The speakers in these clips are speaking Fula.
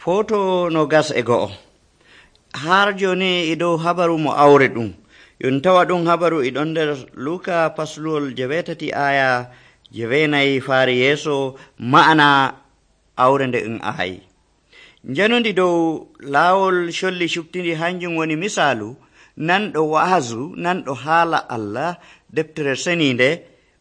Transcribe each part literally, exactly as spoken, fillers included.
Foto no gas e go'o. Har joni ido habaru mo awre ɗum. Yon tawa ɗum habaru iɗon nder Luka paslol jewetati aya jewenayi fari yeso ma'ana awre nde en ayi. Janundi dow lawol sholli shuktindi hanjum woni misalu nanɗo waazu nanɗo haala Allah deftere seninde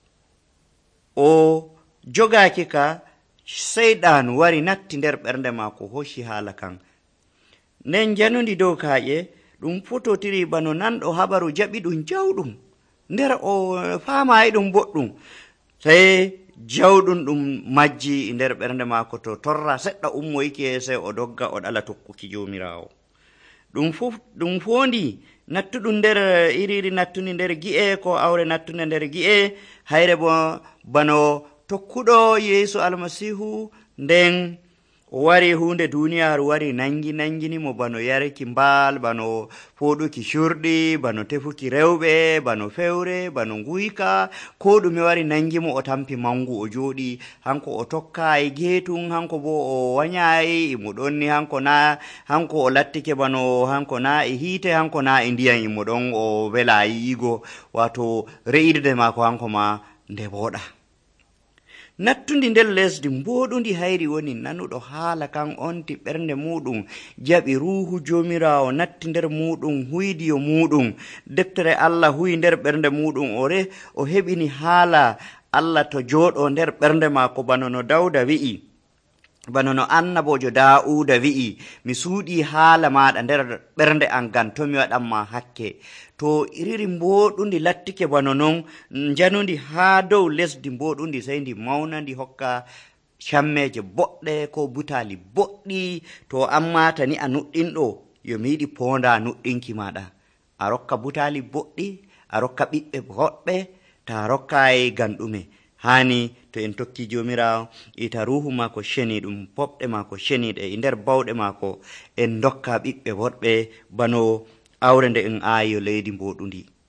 o jogaki ka seyɗanu wari natti nder ɓernde mako hoshi haala kan. Nden janundi dow kaaƴe ɗum fototiri bano nanɗo habaru jaɓi ɗum jawɗum nder o faamayi ɗum boɗɗum sey jawɗum ɗum majji nder ɓernde mako to torra seɗɗa ummoyke sey o dogga o ɗala tokkuki jomirawo. Ɗum fof ɗum fondi nattuɗum nder iriri nattundi nder gi'e ko awre nattunde nder gi'e hayre bo bano tokkuɗo Yeesu almasihu nden o wari hunde duniyaru wari nangi nangini mo bano yarki mbaal bano foɗuki shurɗi bano tefuki rewɓe bano fewre bano nguyka ko ɗume wari nangi mo o tampi mangu o joɗi hanko o tokkayi geetum hanko bo o wanyayi imo ɗonni hanko na hanko o lattike bano hanko na e hiite hanko na e ndiyam imo ɗon o wela yiigo wato re'irde mako hanko ma nde boɗa. Nattundi nder lesdi mboɗundi hayri woni nanuɗo haala kan onti ɓernde muɗum jaɓi ruhu jomirawo natti nder muɗum huydiyo muɗum deftere Allah huyi nder ɓernde muɗum ore o heɓini haala Allah to joɗo nder ɓernde mako bano no Dawda wi'i bano no annabojo Da'uda wi'i mi suuɗi haala maɗa nder ɓernde an gan to mi waɗanma hakke. To iriri mboɗundi lattike bano non janundi haa dow lesdi mboɗundi sey ndi mawna ndi hokka cammeje boɗɗe ko butali boɗɗi to amma tani a nuɗɗinɗo yo mi yiɗi ponda nuɗɗinki maɗa a rokka butali boɗɗi a rokka ɓiɓɓe boɗɓe ta rokkayi gan ɗume hani to en tokki jomirawo ita ruhu mako sheni ɗum poɓɗe mako sheniɗe e nder bawɗe mako en dokka ɓiɓɓe boɗɓe bano awre nde en ayi yo leydi mboɗundi.